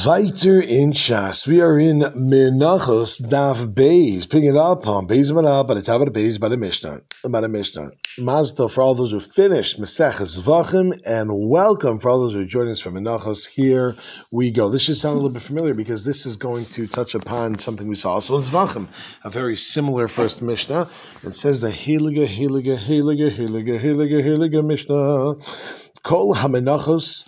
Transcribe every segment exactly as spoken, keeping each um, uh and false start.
Weiter in Shas, we are in Menachos Daf Beis, picking it up on Beis Manah, by the top of the Beis, by the Mishnah, by the Mishnah. Mazda for all those who finished Maseches Zvachim, and welcome for all those who are joining us from Menachos. Here we go. This should sound a little bit familiar because this is going to touch upon something we saw also in Zvachim, a very similar first Mishnah. It says the Heilige, Heilige, Heilige, Heilige, Heilige, Heilige Mishnah. Kol HaMenachos,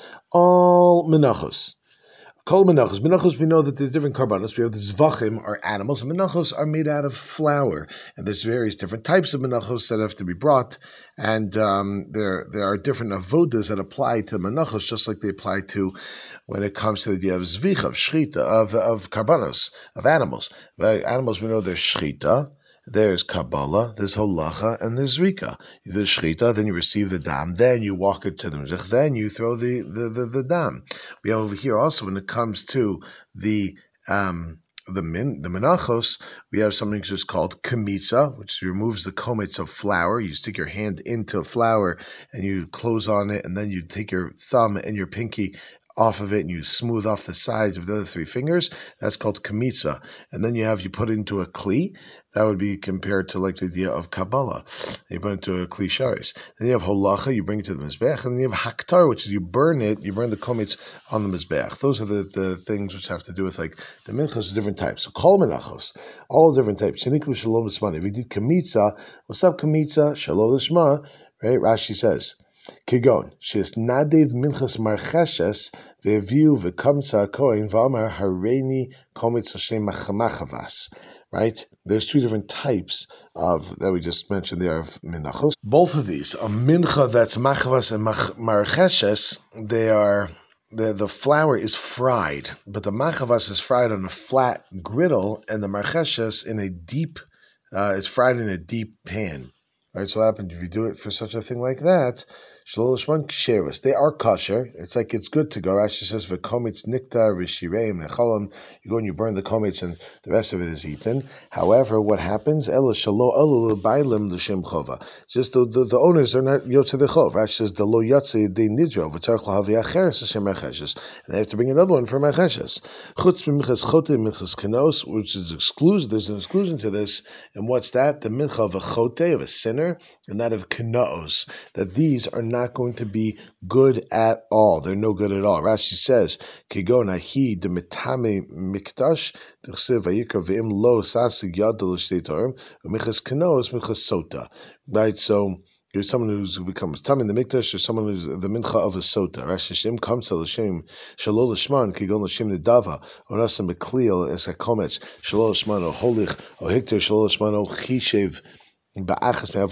all Menachos. Kol menachos. Menachos, we know that there's different karbanos. We have the zvachim, are animals, and menachos are made out of flour. And there's various different types of menachos that have to be brought. And um, there there are different avodas that apply to menachos, just like they apply to when it comes to the idea of zvicha, of shchita, of, of karbanos, of animals. Right? Animals, we know there's shchita. There's Kabbalah, there's Holacha, and there's Zrika. There's Shchita, then you receive the dam, then you walk it to the Mizrach, then you throw the, the, the, the dam. We have over here also, when it comes to the um, the min, the menachos, we have something just called kamitza, which removes the komets of flour. You stick your hand into flour, and you close on it, and then you take your thumb and your pinky off of it, and you smooth off the sides of the other three fingers. That's called kamitza. And then you have, you put it into a kli. That would be compared to like the idea of Kabbalah. You put it into a kli sharis. Then you have holacha, you bring it to the mizbech. And then you have haktar, which is you burn it, you burn the komets on the mizbech. Those are the, the things which have to do with like the minchas of different types. So kol menachos, all different types. Sheniklu shalom l'shma. If we did kamitza, what's up kamitza? Shalom l'shma. Right? Rashi says, Kigon, she's nadev minchas marcheshes ve'viu ve'kamsa kohen v'amar hareini kometz Hashem machavas. Right? There's two different types of, that we just mentioned there, of minachos. Both of these, a mincha that's machavas and marcheshes, they are, the, the flour is fried, but the machavas is fried on a flat griddle, and the marcheshes in a deep, uh, is fried in a deep pan. Right, so what happens if you do it for such a thing like that? Shalolashman ksheris. They are kosher. It's like it's good to go. Rashi says v'komitz nikta v'shireim nechalam. You go and you burn the komets, and the rest of it is eaten. However, what happens? Ela shalo elu bailim l'shem chova. Just the, the the owners are not yotze the chov. Rashi says the lo yotze de nidro v'tzarich lahavi acheres l'shem mecheshes, and they have to bring another one for mecheshes. Chutz b'minchas chote minchas kenos, which is exclusion. There's an exclusion to this, and what's that? The mincha of a chote, of a sinner, and that of kenos, that these are not going to be good at all. They're no good at all. Rashi says, "Kigon ahi de mitame mikdash d'chsev vayikra ve'im lo sasig yadol shteitorem u'michas kenos michas sota." Right, so there's someone who's who becomes tam in the mikdash, or someone who's the mincha of a sota. Rashi Shem comes to l'shem shalol l'shman kigon l'shem nedava or nasa meklil es hakomets shalol l'shman o holich o hikter shalol l'shman o chishev. Then it's going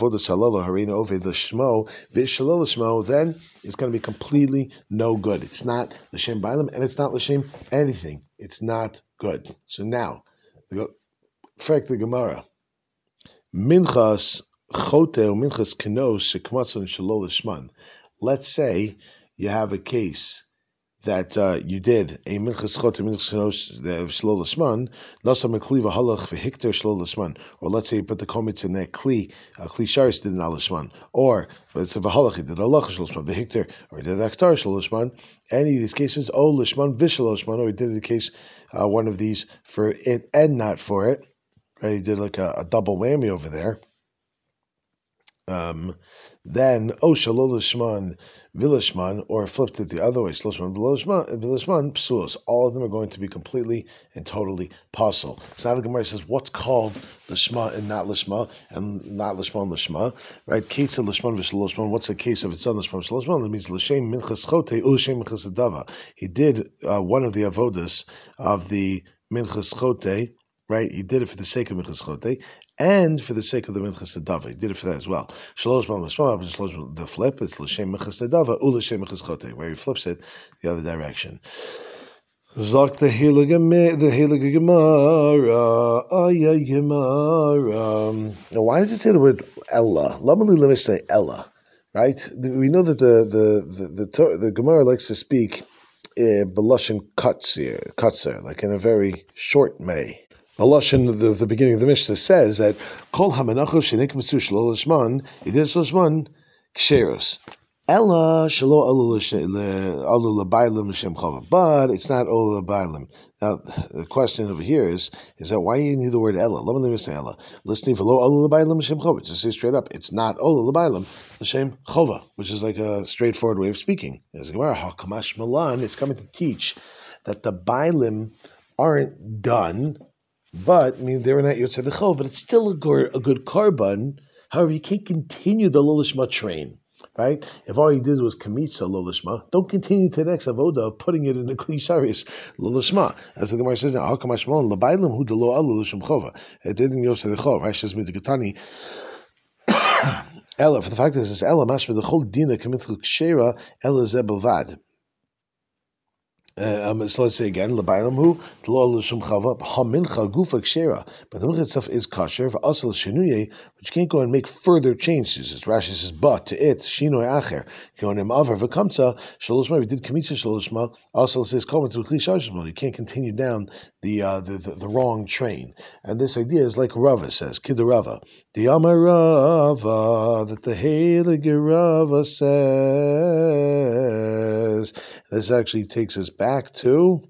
to be completely no good. It's not l'shem bailam, and it's not l'shem anything. It's not good. So now, fact the Gemara, minchas chote or minchas kenos shekmatzon shalol l'shman. Let's say you have a case that uh, you did a minchas chot or minchas kenos shalol l'shman, nasa mekli v'halach v'hikter shalol l'shman, or let's say you put the komets in that kli, uh, kli sharis did an l'shman, or it's a v'halach he did a halach shalol l'shman, v'hikter, or he did aktar shalol l'shman. Any of these cases, oh l'shman v'shalol l'shman, or he did the case uh, one of these for it and not for it. Right? He did like a, a double whammy over there. Um, then oh shalol l'shman vilishman, or flipped it the other way, shalol vilishman psulos. All of them are going to be completely and totally possible. So now the Gemara says, what's called l'shma and not l'shma, and not l'shma and l'shma, right? Case of l'shman v'shalol l'shman. What's the case of it's done l'shma v'shalol l'shman? That means l'shem minchas chote u l'shem minchas adava. He did uh, one of the avodas of the minchas chote. Right, he did it for the sake of minchas chote and for the sake of the minchas nedava. He did it for that as well. Shalosh l'shma, the flip is l'shem minchas nedava u l'shem minchas chote, where he flips it the other direction. Zok the heilige the heilige Gemara, ayay Gemara. Now, why does it say the word Ella? Lamali limits say Ella. Right, we know that the the the the, the Gemara likes to speak b'lashon katzer, katzer, like in a very short way. The lashon, the, the beginning of the Mishnah says that kol hamenachos shenikmasu shalol l'shman, it is l'shman ksheros. Ella shelo alu alu labailim l'shem chava, but it's not alu labailim. Now the question over here is is that why you need the word Ella? Let me say Ella. Listening for lo alu labailim l'shem chava. Just say straight up, it's not alu labailim l'shem chava, which is like a straightforward way of speaking. As a Gemara, hakamash malan, it's coming to teach that the bailim aren't done, but I mean they're not yotzei the chov, but it's still a good, a good carbon. However, you can't continue the lo lishma train. Right? If all he did was kamitza lo lishma, don't continue to the next avoda of putting it in the klisharis lo lishma. As the Gemara says now, how come Ashmon labailim hu delo alu lishum chova? It didn't yosef the chov. Right? Says mitzgatani. Ella, for the fact that this is Ella mashma the chol dina kamitza kshera Ella zebelvad. Uh, um, so let's say again, l'baylam hu t'lo l'shum chava hamincha gufa kshera, but the mincha itself is kosher for asal shenuye, but you can't go and make further changes. As Rashi says, but to it shinoy acher kionim aver v'kamtza shalishma. We did kamitza shalishma. Also says kol mitzvah kli shalishma. You can't continue down the, uh, the the the wrong train. And this idea is like Rava says, Kida Rava, the Amar Rava, that the Heilige Rava says. This actually takes us back to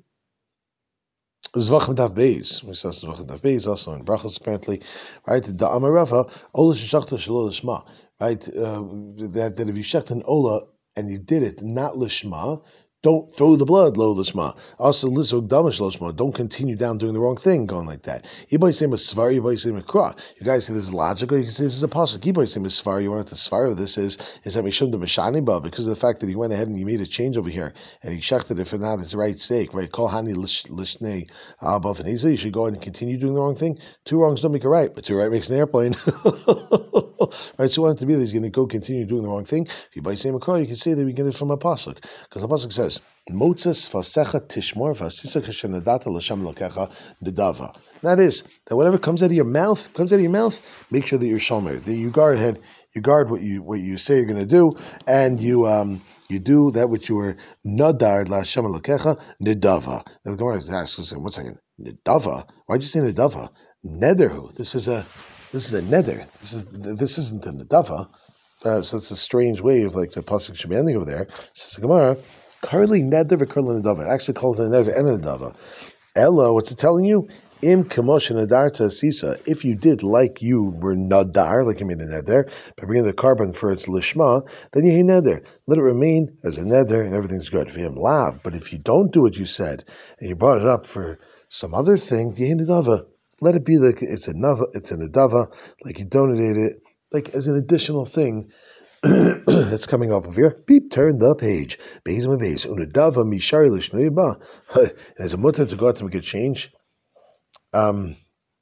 Zvachim Daf Beis. We saw Zvachim Daf Beis also in Brachos apparently, right? The Amar Rava, Ola Sheshachta Shelo Lishma, right? Uh, that that if you shecht an Ola and you did it not Lishma, don't throw the blood, lo lishma. Also, lizog damish lo lishma. Don't continue down doing the wrong thing, going like that. Yibay say misvar, yibay say mikra. You guys say this is logical. You can say this is a pasuk. Yibay say misvar. You want to svar of this is is that mishum the mishani ba, because of the fact that he went ahead and he made a change over here and he shechted it for not his right sake, right? Kol hani lishnei above and easy. You should go ahead and continue doing the wrong thing. Two wrongs don't make a right, but two right makes an airplane. Right? So, want it to be that he's going to go continue doing the wrong thing. If you buy same mikra, you can say that we get it from a pasuk, because the pasuk says. Motzes fasecha tishmor vasisa kashenadata l'shem lokecha nedava. That is that whatever comes out of your mouth comes out of your mouth. Make sure that you're shomer. That you guard head. You guard what you what you say you're going to do, and you um you do that which you were nadar l'shem lokecha nedava. Now the Gemara asks, one second, nedava. Why'd you say nedava? Nederhu. This is a this is a neder. This is this isn't a nedava. Uh, so it's a strange way of like the pasuk should be ending over there. Says the Gemara. Currently, neder v'kurla nedava. Actually, called a neder and a nedava. Ella, what's it telling you? Im kamosha nadarta sisa. If you did like you were nadar, like you made a neder, by bringing the carbon for its lishma, then you neder. Let it remain as a neder, and everything's good. If you have lav, but if you don't do what you said and you brought it up for some other thing, you nedava. Let it be like it's a nava, it's a nedava, like you donated it, like as an additional thing. That's coming off of here. Beep, turn the page. Beis my beis. Unadava mishari l'shnoiba. As a mutter to go out to make a change. Um,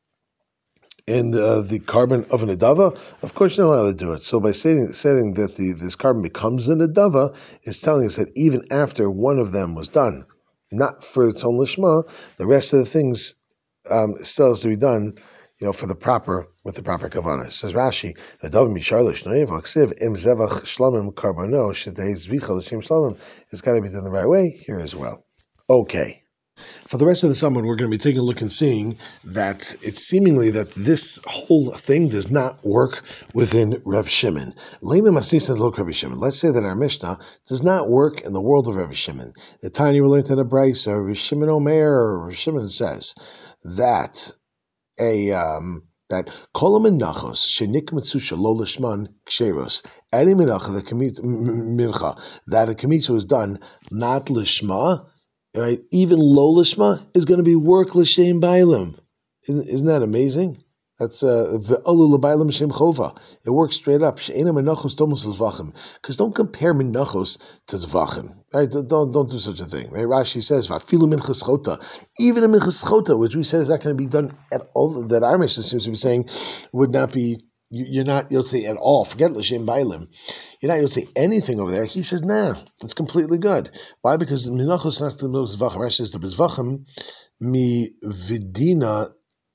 in uh, the carbon of an adava, of course you're not allowed to do it. So by saying, saying that the this carbon becomes an adava, is telling us that even after one of them was done, not for its own lishma, the rest of the things um, still has to be done. You know, for the proper, with the proper kavanah. Says Rashi, "Adav misharlish noiv aksiv im zevach shlamim karbono shedei zvicha l'shem shlamim." It's got to be done the right way here as well. Okay. For the rest of the summer, we're going to be taking a look and seeing that it's seemingly that this whole thing does not work within Rev Shimon. Let's say that our Mishnah does not work in the world of Rev Shimon. The tiny we learned in the Brisa, Rev Shimon Omer, or Rev Shimon says that. A um, that kolam menachos shenikmatsu shelo lishman ksheros any menacha the mincha that a kamitza was done not lishma, right? Even lo lishma is going to be work l'shem bailim. Isn't, isn't that amazing? That's ve'alu l'bailim shem chova. It works straight up. She'ena menachos domos l'vachim. Because don't compare menachos to zvachim. Right? Don't don't do such a thing. Right? Rashi says vafilu minchas chota. Even a minchas chota, which we said is not going to be done at all. That our Mishnah seems to be saying would not be. You're not yotzei at all. Forget l'shem bailim. You're not yotzei anything over there. He says, nah, it's completely good. Why? Because menachos not the most zvachim. Rashi says the bezvachim mi vidina.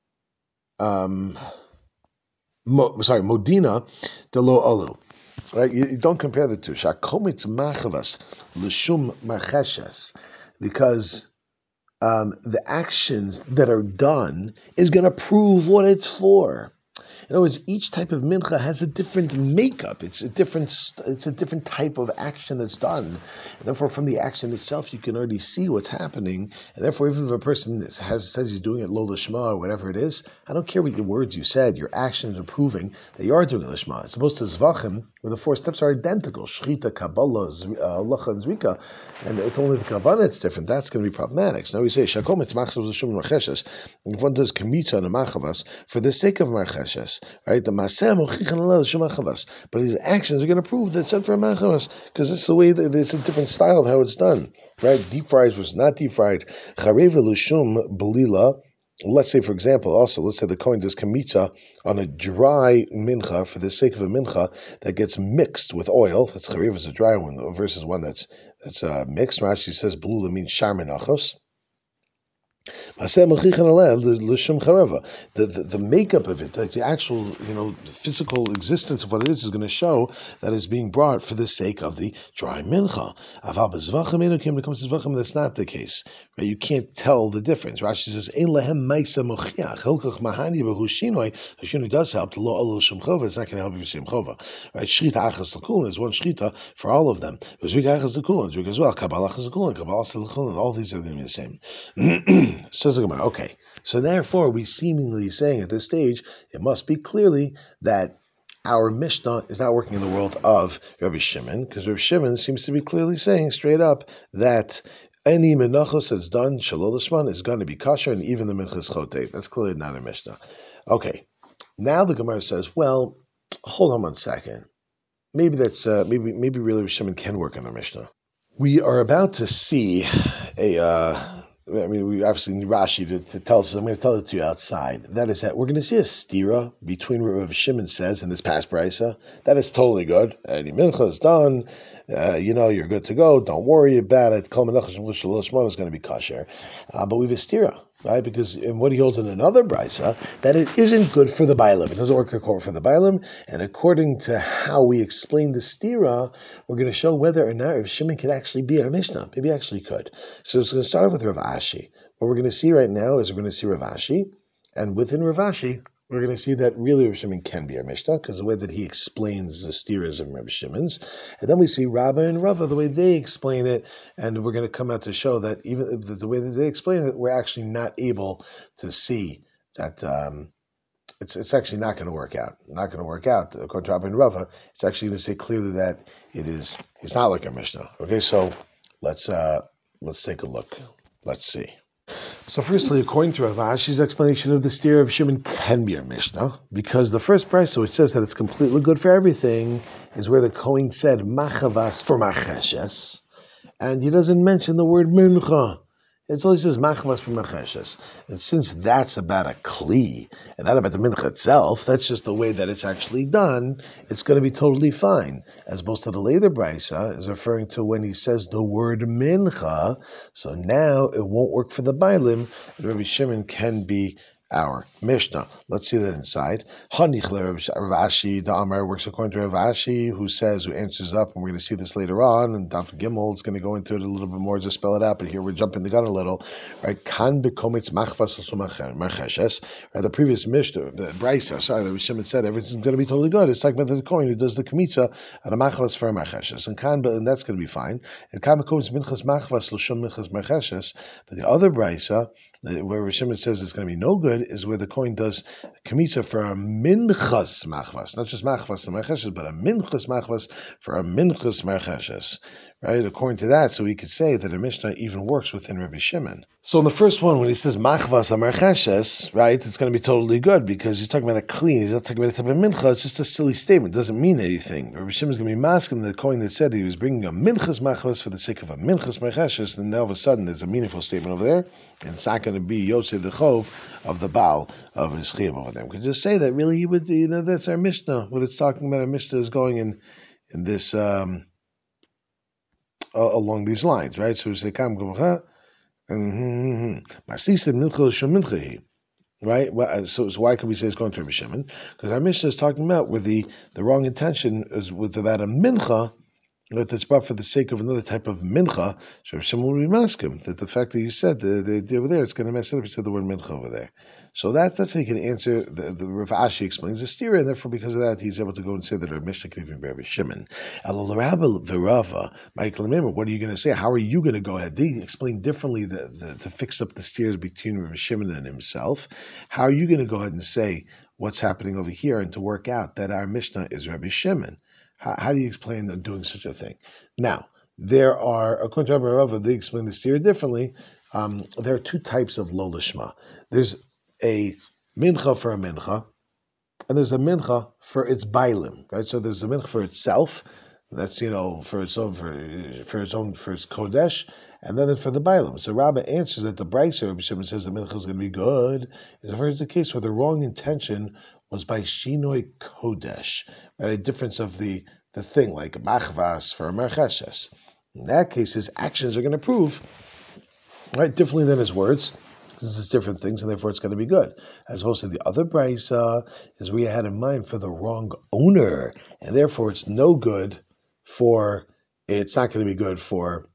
Um, mo, sorry, Modina de lo alu. Right? You, you don't compare the two. Shakomitz machavas l'shum marcheshes, because um, the actions that are done is going to prove what it's for. In other words, each type of mincha has a different makeup. It's a different, it's a different type of action that's done. And therefore, from the action itself, you can already see what's happening. And therefore, even if a person has, says he's doing it lo lishma or whatever it is, I don't care what the words you said. Your actions are proving that you are doing it lishma. It's supposed to zvachim, where the four steps are identical: shchita, kabbalah, halacha, and zrika. And if only the kavanah it's different, that's going to be problematic. So now we say shakom it's machshav l'shum marcheshes. If one does kemitza and a machavas for the sake of marcheshes, right? The maseh mochichan alel l'shum machavas, but his actions are going to prove that it's set for machavas because this is the way that it's a different style of how it's done, right? Deep fried versus not deep fried. Charev l'shum belila. Let's say, for example, also, let's say the Kohen does kamitza on a dry mincha for the sake of a mincha that gets mixed with oil. That's charev is a dry one versus one that's that's uh, mixed. Rashi says belula means shar menachos. The, the, the makeup of it, like the actual, you know, physical existence of what it is, is going to show that it's being brought for the sake of the dry mincha. When it comes to zvachim, that's not the case. Right? You can't tell the difference. Rashi says, "Ein lehem ma'isa mochiach hilchach mahani b'hushinoi." Hushinoi does help. The lo alo shem chova. It's not going to help you for shem chova. Right? Shrita achas l'kulin is one shrita for all of them. Zrika achas l'kulin, zrika as well. Kabbalah achas l'kulin, kabbalah l'kulin. All these are going to be the same. Says the Gemara, okay, so therefore we seemingly saying at this stage, it must be clearly that our Mishnah is not working in the world of Rabbi Shimon, because Rabbi Shimon seems to be clearly saying straight up that any menachos that's done, shalol lishman, is going to be kosher, and even the minchas chotev. That's clearly not a Mishnah. Okay, now the Gemara says, well, hold on one second. Maybe that's, uh, maybe maybe really Rabbi Shimon can work on a Mishnah. We are about to see a... Uh, I mean, we obviously need Rashi to, to tell us. I'm going to tell it to you outside. That is that we're going to see a stira between what Rav Shimon says and this past brisa. That is totally good. Any mincha is done. Uh, you know, you're good to go. Don't worry about it. Kol menachos v'shalosh is going to be kosher. Uh, but we have a stira, right? Because in what he holds in another brisa, that it isn't good for the bailim. It doesn't work for the bailim. And according to how we explain the stira, we're going to show whether or not Rav Shimon could actually be our Mishnah. Maybe he actually could. So it's going to start off with Rav Ashi. What we're going to see right now is we're going to see Rav Ashi, and within Rav Ashi, we're going to see that really Rav Shimon can be our Mishnah because the way that he explains the steers of Rav Shimon's, and then we see Rabba and Rava the way they explain it, and we're going to come out to show that even the, the way that they explain it, we're actually not able to see that um, it's it's actually not going to work out. Not going to work out according to Rabba and Rava. It's actually going to say clearly that it is it's not like a Mishnah. Okay, so let's uh, let's take a look. Let's see. So firstly, according to Rav Ashi's explanation of the steer of Shimon can be a Mishnah, because the first price, which says that it's completely good for everything, is where the Kohen said machavas for marcheshes, and he doesn't mention the word mincha. It's all he says machavas for marcheshes. And since that's about a kli, and not about the mincha itself, that's just the way that it's actually done, it's going to be totally fine. As opposed to the later brisa is referring to when he says the word mincha, so now it won't work for the bailim, and Rabbi Shimon can be our Mishnah. Let's see that inside. Hanich Rav Ashi, the Amar works according to Rav Ashi, who says, who answers up, and we're going to see this later on, and Daf Gimel is going to go into it a little bit more, just spell it out, but here we're jumping the gun a little. Right? Kan bekomitz machvas marcheshes. Right? The previous Mishnah, the Brisa, sorry, the Shimon said everything's going to be totally good. It's talking about the Kohen who does the Kemitza and a machvas for marcheshes. And kan, and that's going to be fine. And kan bekomitz minchas machvas l'shum minchas marcheshes. But the other Brisa, where Shimon says it's going to be no good, is where the Kohen does Kemitza for a minchas machvas, not just machvas and marcheshes, but a minchas machvas for a minchas marcheshes. Right? According to that, so we could say that a Mishnah even works within Rabbi Shimon. So in the first one, when he says machvas and marcheshes, right, it's going to be totally good because he's talking about a clean. He's not talking about a type of mincha. It's just a silly statement. It doesn't mean anything. Rabbi Shimon is going to be masking the Kohen that said he was bringing a minchas machvas for the sake of a minchas marcheshes, and now all of a sudden there's a meaningful statement over there, and it's not going to be Yotzei the Chov of the Baal of his chiyuv over there. We could just say that really he would, you know, that's our Mishnah. What it's talking about, our Mishnah is going in in this. Um, Uh, along these lines, right? So we say, "Kam gavcha," right? Well, so, so why could we say it's going to Rabbi Shimon? Because our Mishnah is talking about where the, the wrong intention is with about a mincha that it's brought for the sake of another type of mincha, so someone will be masking that the fact that you said the, the idea over there, it's going to mess it up. You said the word mincha over there. So that, that's how you can answer. The, the Rav Ashi explains the stira, and therefore because of that, he's able to go and say that our Mishnah can even be Rabbi Shimon. Michael, remember, what are you going to say? How are you going to go ahead? They explain differently the, the, to fix up the steers between Rabbi Shimon and himself. How are you going to go ahead and say what's happening over here and to work out that our Mishnah is Rabbi Shimon? How, how do you explain doing such a thing? Now, there are, according to Rabbi Rava, they explain the steer differently. Um, there are two types of lo lishma. There's a mincha for a mincha, and there's a mincha for its bailim, right? So there's a mincha for itself, that's, you know, for its own, for, for its own, for its kodesh, and then for the bailim. So Rabbah answers that the Brisa, Rabbi Shimon says the mincha is going to be good, is if it's the case where the wrong intention was by shinoi kodesh, right? A difference of the, the thing, like machvas for a mercheshes. In that case, his actions are going to prove, right, differently than his words, because it's different things, and therefore it's going to be good. As opposed to the other brisa, is we had in mind for the wrong owner, and therefore it's no good for, it's not going to be good for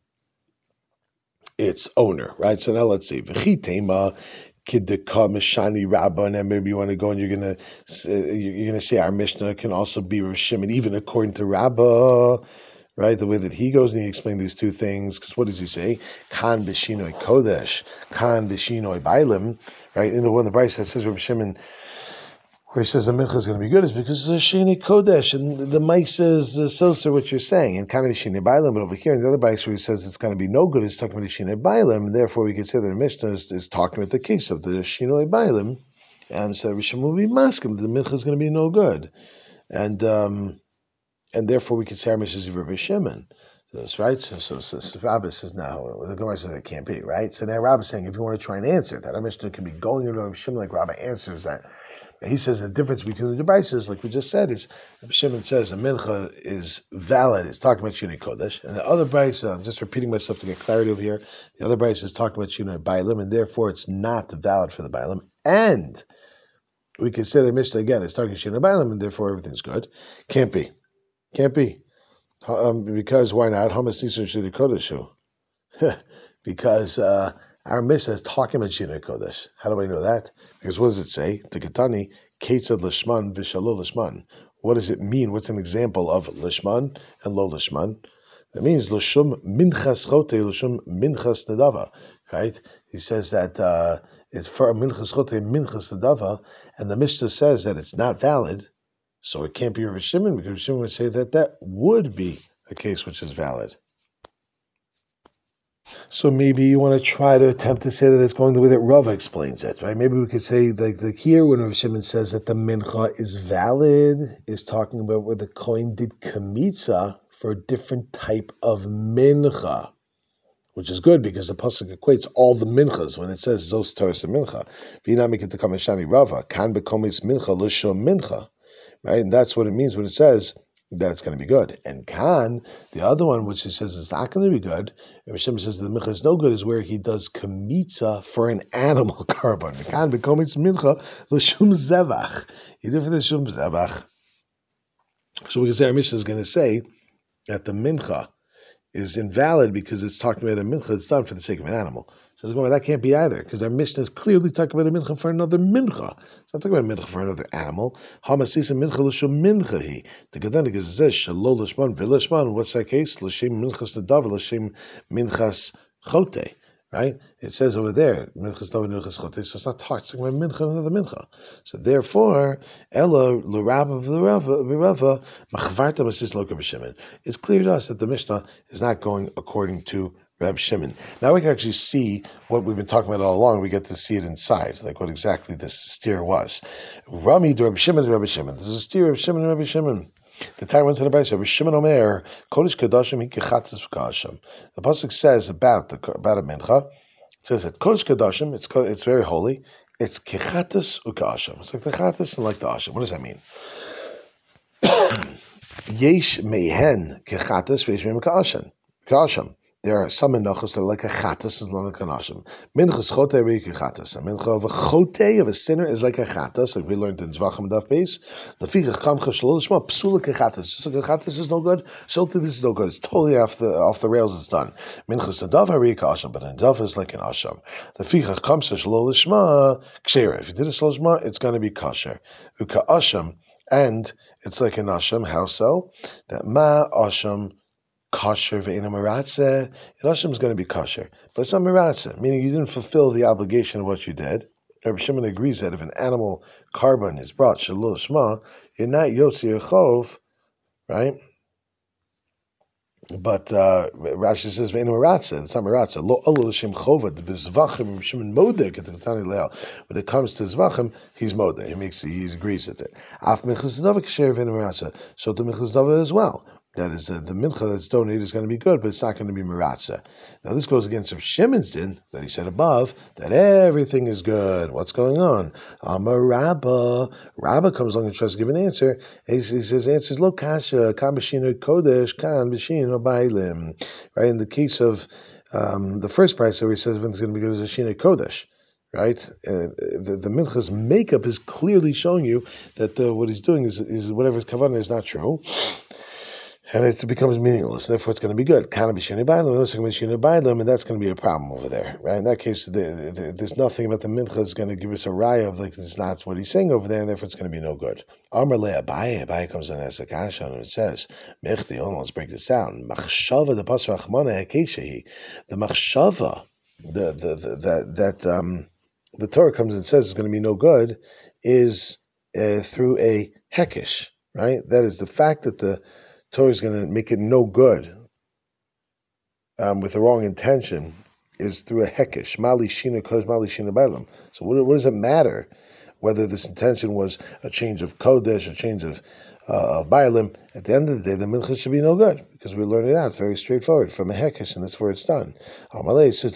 its owner, right? So now let's see. V'chitema kideka mishani rabba, and then maybe you want to go and you're going to you're going to say our Mishnah can also be Rav Shimon, even according to Rabba, right? The way that he goes and he explained these two things. Because what does he say? Kan b'shinoi kodesh, kan b'shinoi bailim, right? In the one the Bryce that says Rav Shimon, where he says the mincha is going to be good, is because the Shini Kodesh, and the mice is uh, so so what you're saying, and kind of Shini Bailam, but over here in the other bikes where he says it's going to be no good, it's talking about the Shini Bailam, and therefore we can say that the Mishnah is, is talking about the case of the Shini Bailam, and so Rishon will be masking the mincha is going to be no good, and um, and therefore we can say our Mishnah is Rabbi Shimon. So that's right. So, so, so, so Rabbi says no. The Gemara says it can't be, right? So now Rabbi is saying if you want to try and answer that, our Mishnah can be going into Rabbi Shimon like Rabbi answers that. He says the difference between the devices, like we just said, is Rabbi Shimon says a mincha is valid. It's talking about Shinei Kodesh, and the other brayse, I'm just repeating myself to get clarity over here. The other brayse is talking about Shinei Bailim, and therefore it's not valid for the Bailim. And we can say the Mishnah again is talking Shinei Bailim, and therefore everything's good. Can't be, can't be, um, because why not? Hamas Nisun Shinei Kodeshu, because. Uh, Our Mishnah is talking about Shinei Kodesh. How do I know that? Because what does it say? The Ketani, Ketzad Lishman V'Shalo Lishman. What does it mean? What's an example of Lishman and Lo Lishman? That means Lishum Minchas Chote, Lishum Minchas Nedava. Right? He says that uh, it's for Minchas Chote, Minchas Nedava, and the Mishnah says that it's not valid, so it can't be Rav Shimon, because Rav Shimon would say that that would be a case which is valid. So maybe you want to try to attempt to say that it's going the way that Rava explains it, right? Maybe we could say, like, like here, when Rav Shimon says that the mincha is valid, is talking about where the kohen did kamitza for a different type of mincha, which is good because the pasuk equates all the minchas when it says zos taras mincha. V'inamik et kameshani Rava kan bekomis mincha l'shom mincha, right? And that's what it means when it says that it's going to be good. And Khan, the other one, which he says is not going to be good, and Hashem says the mincha is no good, is where he does kamitza for an animal carbon. Khan becomes mincha l'shum zevach. He did for the shum zevach. So we can say our Mishnah is going to say that the mincha is invalid because it's talking about a mincha that's done for the sake of an animal. So well, that can't be either, because our Mishnah is clearly talking about a mincha for another mincha. It's not talking about a mincha for another animal. Hamasisa mincha l'shem mincha he. The Gedanik is says shelo l'shman v'l'shman. What's that case? L'shem minchas nadav l'shem minchas chote. Right? It says over there minchas nadav minchas chote. So it's not talking about mincha and another mincha. So therefore, ella l'rabba v'rava machvarta masis lo k'v'shemen. It's clear to us that the Mishnah is not going according to Reb Shimon. Now we can actually see what we've been talking about all along. We get to see it inside, like what exactly this steer was. Rami to Reb Shimon to Reb Shimon. This is a steer of Shimon and Reb Shimon. The time went to the Bais. Reb Shimon Omer Kodesh Kadashim Hikechatas Ukashim. The pasuk says about the about a mincha. It says that Kodesh Kadashim. It's it's very holy. It's Kechatas Ukashim. It's like the Chatas and like the Ashim. What does that mean? Yesh mehen Kechatas Veish Mem Kashim. Kashim. there are some menachos that are like a chatas and not like an asham. Minchas chote reiki chatas. A mincha of a chote of a sinner is like a chatas, like we learned in Zvachim Daf Beis. Lefichach kamcha shelo lishma psula kechatas. Just like a chatas is no good, so too this is no good. It's totally off the off the rails. It's done. Minchas adav harika asham, but a dav is like an asham. Lefichach kamcha shelo lishma kshera. If you did a shelo lishma, it's going to be kosher. Uka asham, and it's like an asham. How so? That ma asham. Kosher ve'ina meratzeh, an asham is going to be kosher, but it's not meratzeh, meaning you didn't fulfill the obligation of what you did. Rabbi Shimon agrees that if an animal carbon is brought shalol shma, you're not yotzi chov, right? But uh, Rashi says ve'ina meratzeh, it's not meratzeh. Lo olu l'shem chova b'zvachim Shimon modek at the Tani Leil. When it comes to zvachim, he's modek. He makes he agrees with it. Af minchas dava ksher ve'ina meratzeh. So the minchas dava as well. That is, uh, the mincha that's donated is going to be good, but it's not going to be meratzeh. Now this goes against Rav Shimon's din that he said above that everything is good. What's going on? Amar Rabba. Rabba comes along and tries to give an answer. He, he says, answers lo kasha kan b'shina kodesh kan b'shina bailim. Right in the case of um, the first price, where he says everything's going to be good as a shina kodesh. Right, uh, the, the mincha's makeup is clearly showing you that uh, what he's doing is, is whatever his kavanah is not true. And it becomes meaningless. Therefore, it's going to be good. Kana b'shina b'aylam, and that's going to be a problem over there, right? In that case, the, the, there's nothing about the mincha that's going to give us a raya of like it's not what he's saying over there, and therefore it's going to be no good. Amar le Abaye, Abaye comes in as a kasha, and it says, "Mechti." Oh, let's break this down. Machshava the pasuk achmana hekeshehi. The machshava, the the, the that that um the Torah comes and says is going to be no good, is uh, through a hekesh, right? That is the fact that the Torah is going to make it no good um, with the wrong intention is through a hekesh. Mali shina kodesh, mali shina bailam. So what, what does it matter whether this intention was a change of kodesh, a change of uh, of bailam? At the end of the day, the mincha should be no good because we learn it out very straightforward from a hekesh, and that's where it's done. Amalei says,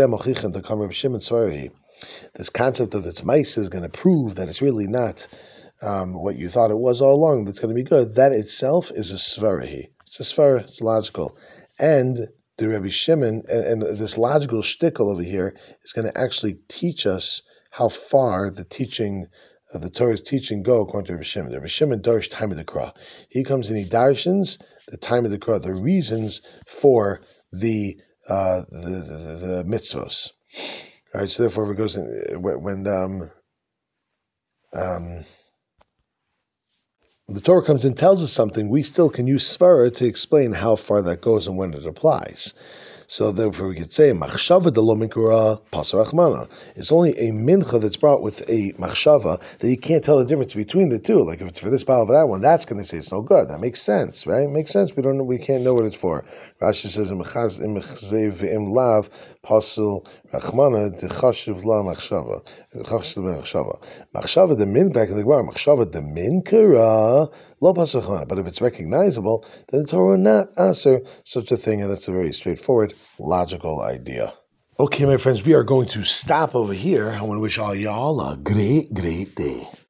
this concept of its mice is going to prove that it's really not Um, what you thought it was all along, that's going to be good. That itself is a svarahi. It's a svara, it's logical. And the Rabbi Shimon, and, and this logical shtickle over here is going to actually teach us how far the teaching, uh, the Torah's teaching go according to Rabbi Shimon. The Rabbi Shimon darsh time of the Krah. He comes and he darshans the time of the Krah, the reasons for the uh, the, the, the mitzvos. All right, so therefore it goes in, when um, um, the Torah comes and tells us something, we still can use svara to explain how far that goes and when it applies. So therefore we could say, machshava de lo minkura pasar achmana. It's only a mincha that's brought with a machshava that you can't tell the difference between the two. Like if it's for this bottle or that one, that's going to say it's no good. That makes sense, right? It makes sense. We don't know, we can't know what it's for. Rashi says, im chzev im lav pasul rachmana de chashiv la machshava. Chashiv la machshava. Machshava de min, back in the Gemara, machshava de minkura lo pasar achmana. But if it's recognizable, then the Torah will not answer such a thing, and that's a very straightforward, logical idea. Okay, my friends, we are going to stop over here. I want to wish all y'all a great, great day.